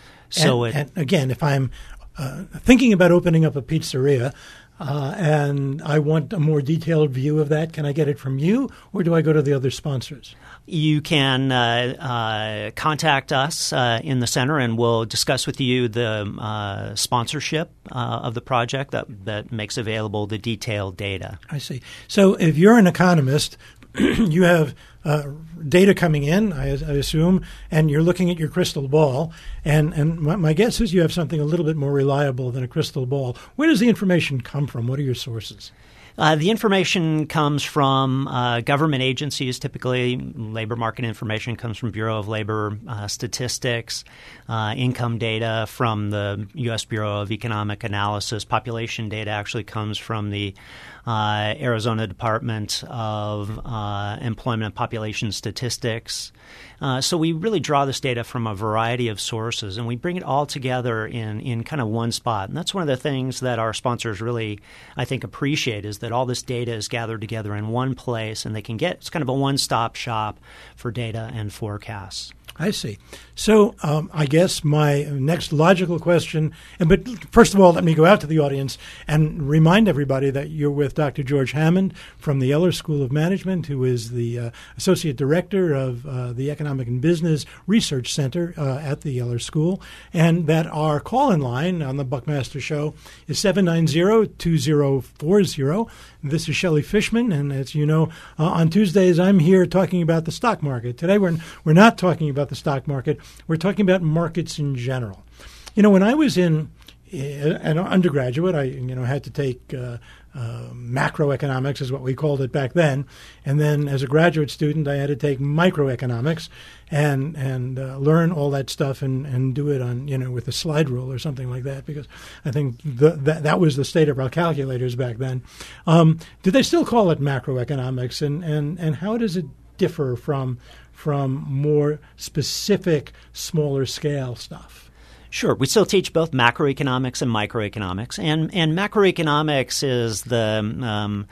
So and, it, and again, if I'm uh, thinking about opening up a pizzeria uh, and I want a more detailed view of that, can I get it from you, or do I go to the other sponsors? You can uh, uh, contact us uh, in the center, and we'll discuss with you the uh, sponsorship uh, of the project that, that makes available the detailed data. I see. So if you're an economist, you have uh, data coming in, I, I assume, and you're looking at your crystal ball. And, and my, my guess is you have something a little bit more reliable than a crystal ball. Where does the information come from? What are your sources? Uh, the information comes from uh, government agencies. Typically, labor market information comes from Bureau of Labor uh, Statistics, uh, income data from the U S Bureau of Economic Analysis. Population data actually comes from the uh, Arizona Department of uh, Employment and Population Statistics. Uh, so we really draw this data from a variety of sources, and we bring it all together in, in kind of one spot. And that's one of the things that our sponsors really, I think, appreciate, is that all this data is gathered together in one place, and they can get – it's kind of a one-stop shop for data and forecasts. I see. So um, I guess my next logical question, and but first of all, let me go out to the audience and remind everybody that you're with Doctor George Hammond from the Eller School of Management, who is the uh, Associate Director of uh, the Economic and Business Research Center uh, at the Eller School, and that our call-in line on the Buckmaster Show is seven nine zero, two zero four zero. This is Shelley Fishman, and as you know, uh, on Tuesdays I'm here talking about the stock market. Today we're we're not talking about the stock market. We're talking about markets in general. You know, when I was in uh, an undergraduate, I you know had to take uh, uh, macroeconomics, is what we called it back then, and then as a graduate student, I had to take microeconomics and and uh, learn all that stuff and, and do it on you know with a slide rule or something like that, because I think the, that that was the state of our calculators back then. Um, do they still call it macroeconomics, and, and, and how does it differ from from more specific, smaller scale stuff? Sure. We still teach both macroeconomics and microeconomics. And, and macroeconomics is the um,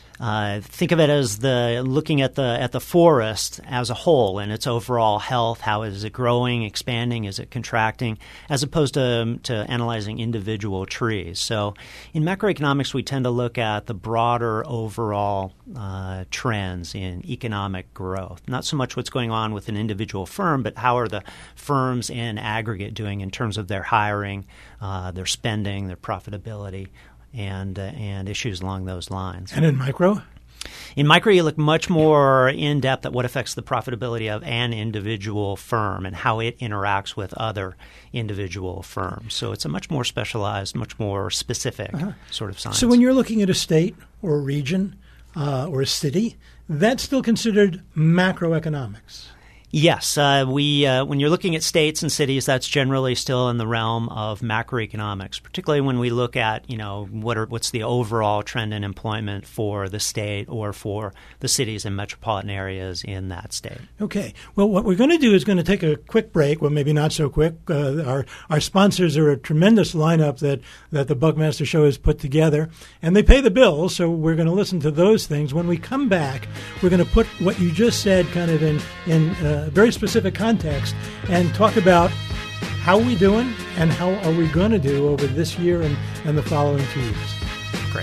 uh, think of it as the looking at the at the forest as a whole and its overall health. How is it growing, expanding? Is it contracting? As opposed to to analyzing individual trees. So in macroeconomics, we tend to look at the broader overall uh, trends in economic growth. Not so much what's going on with an individual firm, but how are the firms in aggregate doing in terms of their hiring, uh, their spending, their profitability, and uh, and issues along those lines. And in micro? In micro, you look much more in-depth at what affects the profitability of an individual firm and how it interacts with other individual firms. So it's a much more specialized, much more specific uh-huh. sort of science. So when you're looking at a state or a region uh, or a city, that's still considered macroeconomics? Yes. Uh, we uh, when you're looking at states and cities, that's generally still in the realm of macroeconomics, particularly when we look at, you know, what are what's the overall trend in employment for the state or for the cities and metropolitan areas in that state. Okay. Well, what we're going to do is going to take a quick break. Well, maybe not so quick. Uh, our our sponsors are a tremendous lineup that, that the Buckmaster Show has put together, and they pay the bills, so we're going to listen to those things. When we come back, we're going to put what you just said kind of in, in uh, a very specific context and talk about how are we doing and how are we going to do over this year and, and the following two years. Great.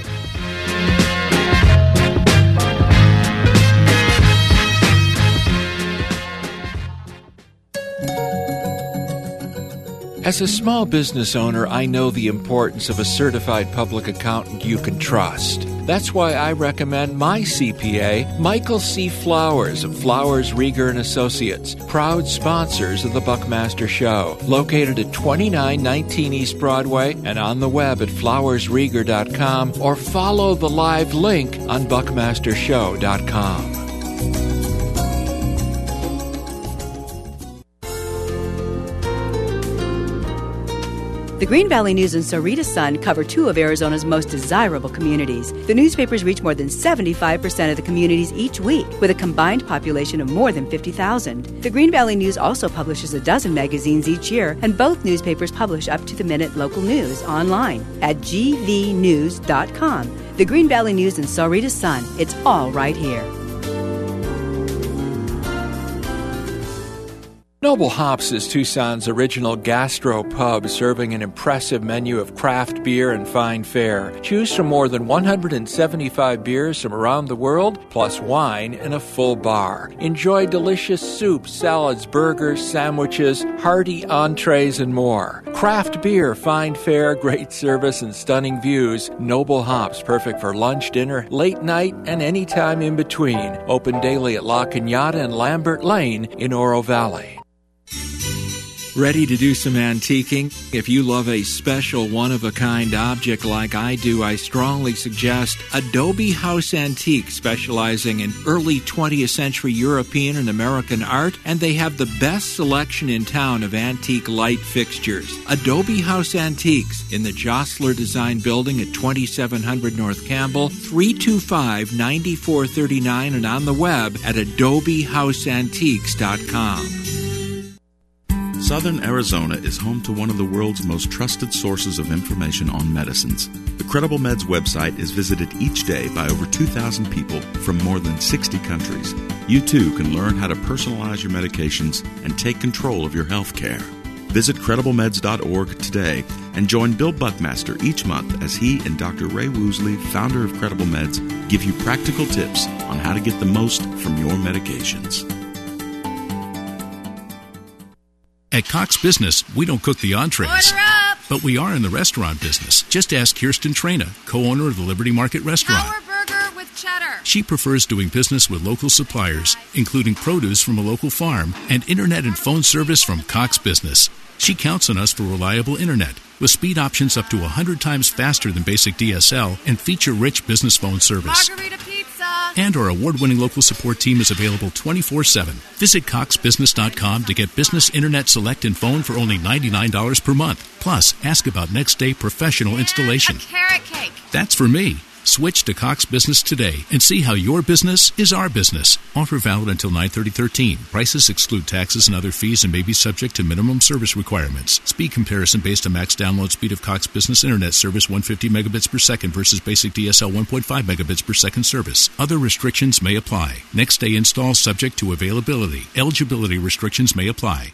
As a small business owner, I know the importance of a certified public accountant you can trust. That's why I recommend my C P A, Michael C. Flowers of Flowers, Rieger and Associates, proud sponsors of the Buckmaster Show, located at twenty-nine nineteen East Broadway and on the web at flowers rieger dot com, or follow the live link on buckmaster show dot com. The Green Valley News and Sahuarita Sun cover two of Arizona's most desirable communities. The newspapers reach more than seventy-five percent of the communities each week, with a combined population of more than fifty thousand. The Green Valley News also publishes a dozen magazines each year, and both newspapers publish up-to-the-minute local news online at g v news dot com. The Green Valley News and Sahuarita Sun, it's all right here. Noble Hops is Tucson's original gastro pub, serving an impressive menu of craft beer and fine fare. Choose from more than one hundred seventy-five beers from around the world, plus wine and a full bar. Enjoy delicious soups, salads, burgers, sandwiches, hearty entrees, and more. Craft beer, fine fare, great service, and stunning views. Noble Hops, perfect for lunch, dinner, late night, and any time in between. Open daily at La Cañada and Lambert Lane in Oro Valley. Ready to do some antiquing? If you love a special, one-of-a-kind object like I do, I strongly suggest Adobe House Antique, specializing in early twentieth century European and American art, and they have the best selection in town of antique light fixtures. Adobe House Antiques in the Jostler Design Building at twenty-seven hundred North Campbell, three two five, nine four three nine, and on the web at adobe house antiques dot com. Southern Arizona is home to one of the world's most trusted sources of information on medicines. The Credible Meds website is visited each day by over two thousand people from more than sixty countries. You too can learn how to personalize your medications and take control of your health care. Visit credible meds dot org today and join Bill Buckmaster each month as he and Doctor Ray Woosley, founder of Credible Meds, give you practical tips on how to get the most from your medications. At Cox Business, we don't cook the entrees, Order up! But we are in the restaurant business. Just ask Kirsten Trena, co-owner of the Liberty Market Restaurant. Power burger with cheddar. She prefers doing business with local suppliers, including produce from a local farm and internet and phone service from Cox Business. She counts on us for reliable internet, with speed options up to one hundred times faster than basic D S L and feature-rich business phone service. Margarita pizza. And our award-winning local support team is available twenty-four seven. Visit cox business dot com to get business internet select and phone for only ninety-nine dollars per month. Plus, ask about next-day professional installation. A carrot cake. That's for me. Switch to Cox Business today and see how your business is our business. Offer valid until nine thirty thirteen. Prices exclude taxes and other fees and may be subject to minimum service requirements. Speed comparison based on max download speed of Cox Business Internet service one hundred fifty megabits per second versus basic D S L one point five megabits per second service. Other restrictions may apply. Next day install subject to availability. Eligibility restrictions may apply.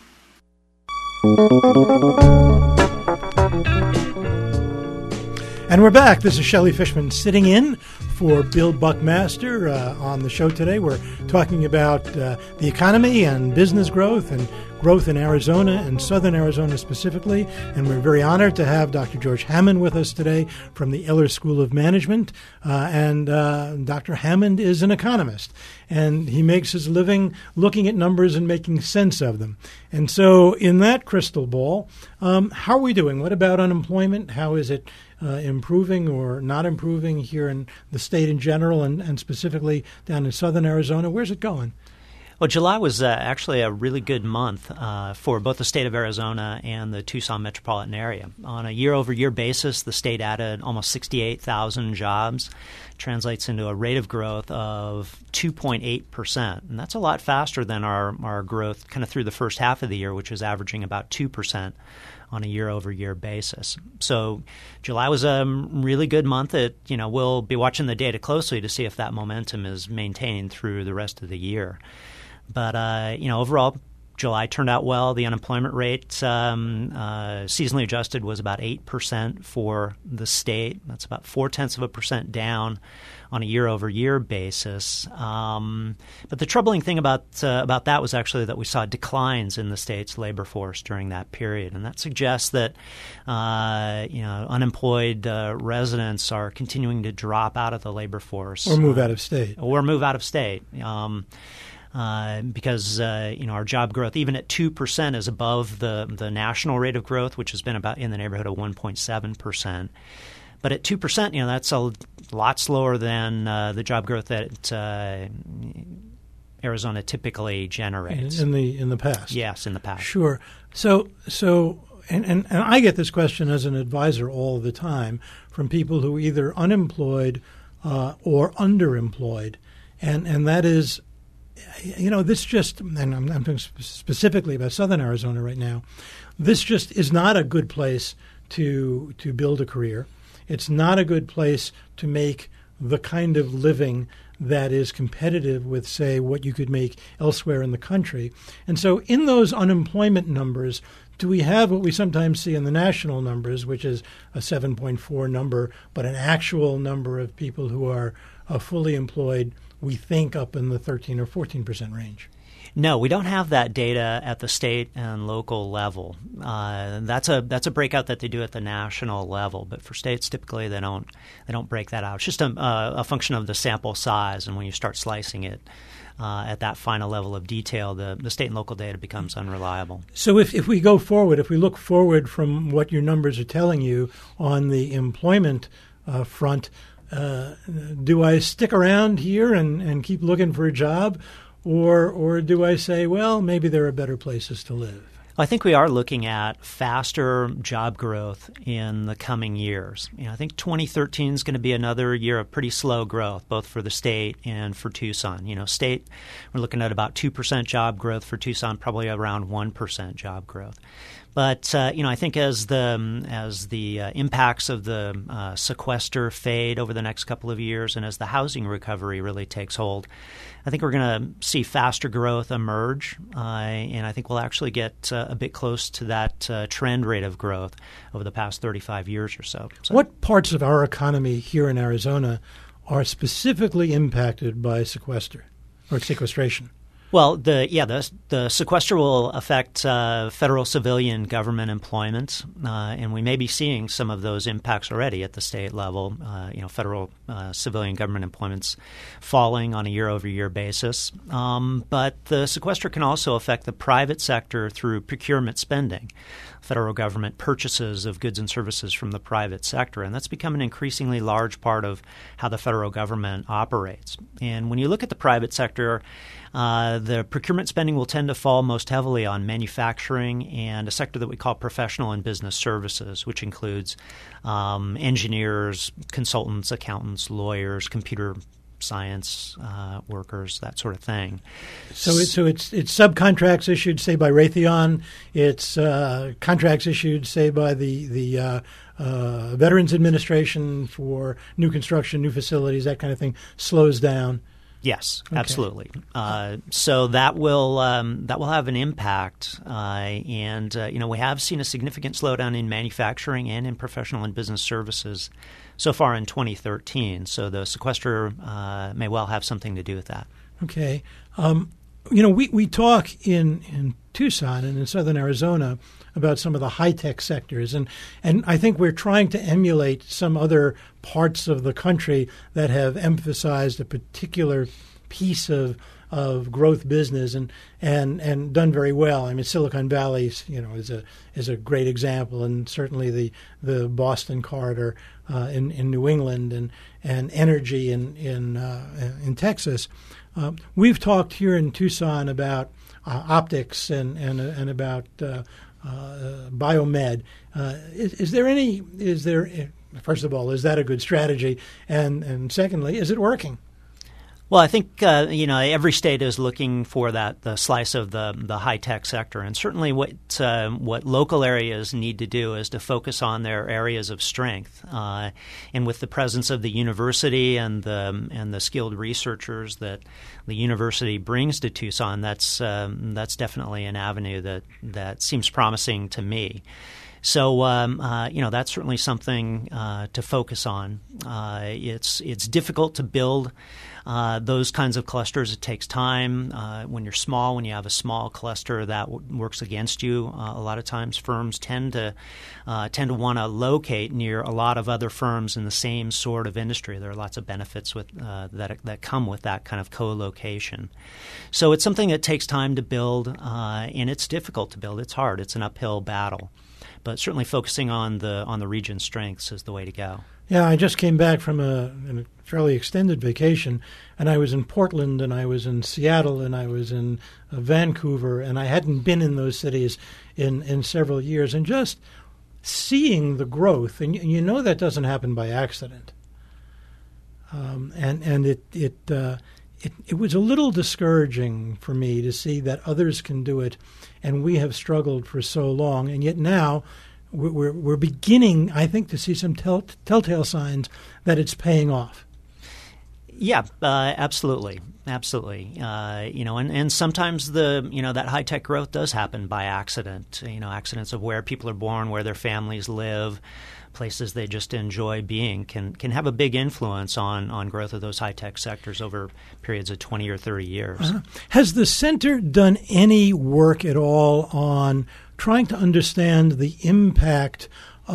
And we're back. This is Shelley Fishman sitting in for Bill Buckmaster uh, on the show today. We're talking about uh, the economy and business growth and growth in Arizona and southern Arizona specifically. And we're very honored to have Doctor George Hammond with us today from the Eller School of Management. Uh, and uh, Doctor Hammond is an economist, and he makes his living looking at numbers and making sense of them. And so in that crystal ball, um, how are we doing? What about unemployment? How is it Uh, improving or not improving here in the state in general and, and specifically down in southern Arizona? Where's it going? Well, July was uh, actually a really good month uh, for both the state of Arizona and the Tucson metropolitan area. On a year-over-year basis, the state added almost sixty-eight thousand jobs. Translates into a rate of growth of two point eight percent. And that's a lot faster than our, our growth kind of through the first half of the year, which was averaging about two percent on a year-over-year basis. So July was a really good month. It, you know, we'll be watching the data closely to see if that momentum is maintained through the rest of the year. But, uh, you know, overall, July turned out well. The unemployment rate, um, uh, seasonally adjusted, was about eight percent for the state. That's about four-tenths of a percent down on a year-over-year basis. Um, but the troubling thing about uh, about that was actually that we saw declines in the state's labor force during that period. And that suggests that, uh, you know, unemployed uh, residents are continuing to drop out of the labor force. Or move uh, out of state. Or move out of state. Um Uh, because uh, you know our job growth, even at two percent, is above the the national rate of growth, which has been about in the neighborhood of one point seven percent. But at two percent, you know, that's a lot slower than uh, the job growth that uh, Arizona typically generates in the in the past. Yes, in the past. Sure. So so and, and, and I get this question as an advisor all the time from people who are either unemployed uh, or underemployed, and and that is. You know, this just, and I'm, I'm talking specifically about southern Arizona right now, this just is not a good place to to build a career. It's not a good place to make the kind of living that is competitive with, say, what you could make elsewhere in the country. And so in those unemployment numbers, do we have what we sometimes see in the national numbers, which is a seven point four number, but an actual number of people who are uh, fully employed, we think, up in the thirteen or fourteen percent range? No, we don't have that data at the state and local level. Uh, that's a that's a breakout that they do at the national level, but for states, typically they don't they don't break that out. It's just a, uh, a function of the sample size, and when you start slicing it uh, at that final level of detail, the, the state and local data becomes unreliable. So if, if we go forward, if we look forward from what your numbers are telling you on the employment uh, front, uh, do I stick around here and, and keep looking for a job? Or or do I say, well, maybe there are better places to live? I think we are looking at faster job growth in the coming years. You know, I think twenty thirteen is going to be another year of pretty slow growth, both for the state and for Tucson. You know, state, we're looking at about two percent job growth. For Tucson, probably around one percent job growth. But uh, you know, I think as the as the uh, impacts of the uh, sequester fade over the next couple of years, and as the housing recovery really takes hold, I think we're going to see faster growth emerge, uh, and I think we'll actually get uh, a bit close to that uh, trend rate of growth over the past thirty-five years or so. so. What parts of our economy here in Arizona are specifically impacted by sequester or sequestration? Well, the yeah, the the sequester will affect uh, federal civilian government employment, uh, and we may be seeing some of those impacts already at the state level. Uh, you know, federal uh, civilian government employment's falling on a year-over-year basis. Um, but the sequester can also affect the private sector through procurement spending. Federal government purchases of goods and services from the private sector, and that's become an increasingly large part of how the federal government operates. And when you look at the private sector, uh, the procurement spending will tend to fall most heavily on manufacturing and a sector that we call professional and business services, which includes um, engineers, consultants, accountants, lawyers, computer science uh, workers, that sort of thing. So, it, so it's it's subcontracts issued, say, by Raytheon. It's uh, contracts issued, say, by the the uh, uh, Veterans Administration for new construction, new facilities, that kind of thing slows down. Yes, okay. Absolutely. Uh, so that will um, that will have an impact, uh, and uh, you know we have seen a significant slowdown in manufacturing and in professional and business services so far in twenty thirteen. So the sequester uh, may well have something to do with that. Okay. Um, you know, we, we talk in, in Tucson and in southern Arizona about some of the high-tech sectors, and, and I think we're trying to emulate some other parts of the country that have emphasized a particular piece of of growth business and, and, and done very well. I mean, Silicon Valley, you know, is a is a great example, and certainly the the Boston corridor uh, in in New England and and energy in in uh, in Texas. Uh, we've talked here in Tucson about uh, optics and and and about uh, uh, biomed. Uh, is, is there any? Is there? First of all, is that a good strategy? And and secondly, is it working? Well, I think uh, you know every state is looking for that the slice of the the high tech sector, and certainly what uh, what local areas need to do is to focus on their areas of strength. Uh, and with the presence of the university and the and the skilled researchers that the university brings to Tucson, that's um, that's definitely an avenue that that seems promising to me. So, um, uh, you know, that's certainly something uh, to focus on. Uh, it's it's difficult to build uh, those kinds of clusters. It takes time. Uh, when you're small, when you have a small cluster, that w- works against you. Uh, a lot of times firms tend to uh, tend to want to locate near a lot of other firms in the same sort of industry. There are lots of benefits with uh, that that come with that kind of co-location. So it's something that takes time to build, uh, and it's difficult to build. It's hard. It's an uphill battle. But certainly focusing on the on the region's strengths is the way to go. Yeah, I just came back from a, a fairly extended vacation, and I was in Portland, and I was in Seattle, and I was in uh, Vancouver, and I hadn't been in those cities in, in several years. And just seeing the growth, and, and you know that doesn't happen by accident. Um, and and it it, uh, it it was a little discouraging for me to see that others can do it, and we have struggled for so long, and yet now we're we're beginning, I think, to see some tell, telltale signs that it's paying off. Yeah, uh, absolutely, absolutely. Uh, you know, and, and sometimes the you know that high tech growth does happen by accident. You know, accidents of where people are born, where their families live, places they just enjoy being can can have a big influence on, on growth of those high tech sectors over periods of twenty or thirty years. Uh-huh. Has the center done any work at all on trying to understand the impact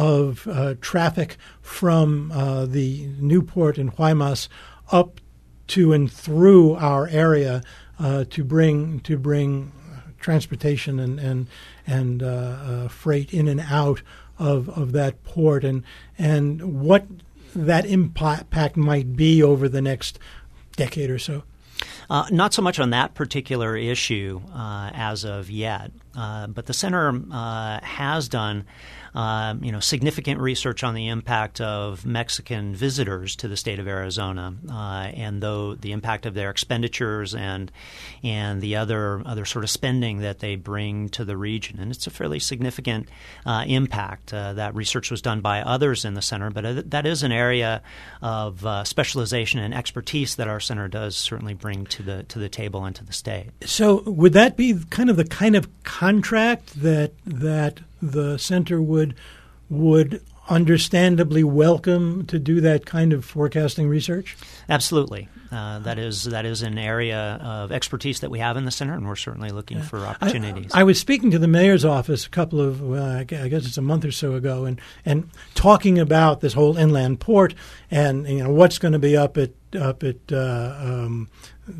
of uh, traffic from uh, the Newport and Guaymas up to and through our area uh, to bring to bring transportation and and and uh, uh, freight in and out of of that port, and and what that impact might be over the next decade or so? Uh, not so much on that particular issue uh, as of yet, uh, but the center uh, has done uh, you know, significant research on the impact of Mexican visitors to the state of Arizona, uh, and though the impact of their expenditures and and the other other sort of spending that they bring to the region, and it's a fairly significant uh, impact. Uh, that research was done by others in the center, but uh, that is an area of uh, specialization and expertise that our center does certainly bring to the to the table and to the state. So, would that be kind of the kind of contract that that the center would would understandably welcome to do that kind of forecasting research? Absolutely. Uh, that is that is an area of expertise that we have in the center, and we're certainly looking yeah. for opportunities. I, I was speaking to the mayor's office a couple of, well, I guess it's a month or so ago, and, and talking about this whole inland port and you know what's going to be up at up at uh, um,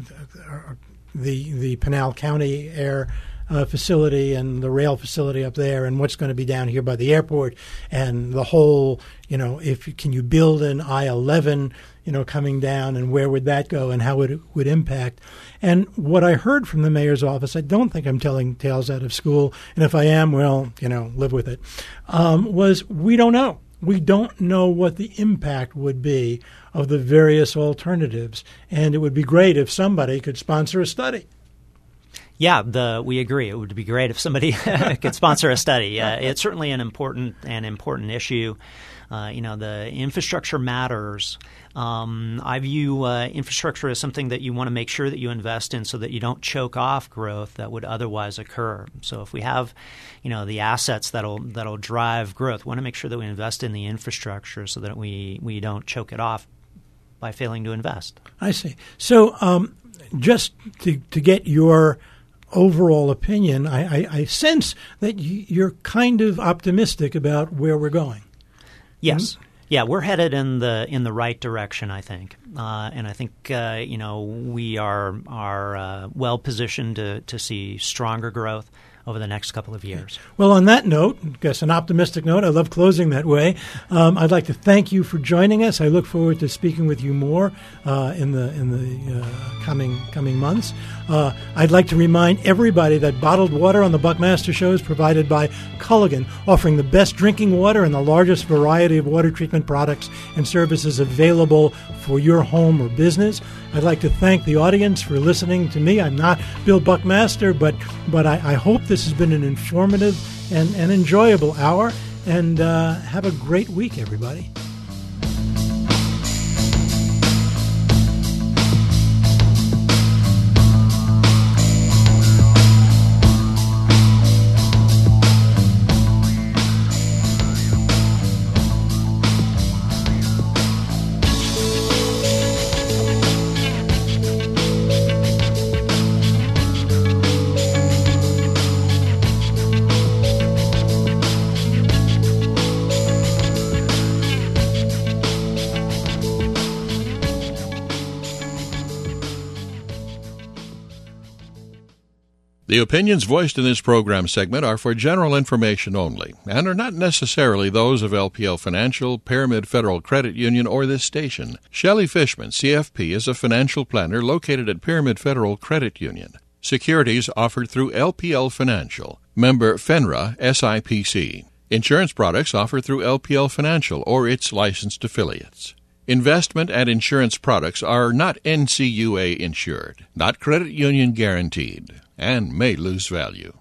the the Pinal County Air Uh, facility and the rail facility up there, and what's going to be down here by the airport, and the whole, you know, if can you build an I eleven, you know, coming down, and where would that go, and how would it would impact? And what I heard from the mayor's office, I don't think I'm telling tales out of school, and if I am, well, you know, live with it, um, was we don't know. We don't know what the impact would be of the various alternatives, and it would be great if somebody could sponsor a study. Yeah, the, we agree. It would be great if somebody could sponsor a study. Uh, it's certainly an important an important issue. Uh, you know, the infrastructure matters. Um, I view uh, infrastructure as something that you want to make sure that you invest in so that you don't choke off growth that would otherwise occur. So if we have, you know, the assets that'll that'll drive growth, we want to make sure that we invest in the infrastructure so that we, we don't choke it off by failing to invest. I see. So um, just to to get your overall opinion, I, I, I sense that you're kind of optimistic about where we're going. Yes. Yeah, we're headed in the in the right direction, I think, uh, and I think uh, you know we are are uh, well positioned to to see stronger growth over the next couple of years. Well, on that note, I guess an optimistic note, I love closing that way. Um, I'd like to thank you for joining us. I look forward to speaking with you more uh, in the in the uh, coming coming months. Uh, I'd like to remind everybody that bottled water on the Buckmaster Show is provided by Culligan, offering the best drinking water and the largest variety of water treatment products and services available for your home or business. I'd like to thank the audience for listening to me. I'm not Bill Buckmaster, but but I, I hope this has been an informative and, and enjoyable hour. And uh, have a great week, everybody. The opinions voiced in this program segment are for general information only and are not necessarily those of L P L Financial, Pyramid Federal Credit Union, or this station. Shelley Fishman, C F P, is a financial planner located at Pyramid Federal Credit Union. Securities offered through L P L Financial, member FINRA S I P C. Insurance products offered through L P L Financial or its licensed affiliates. Investment and insurance products are not N C U A insured, not credit union guaranteed, and may lose value.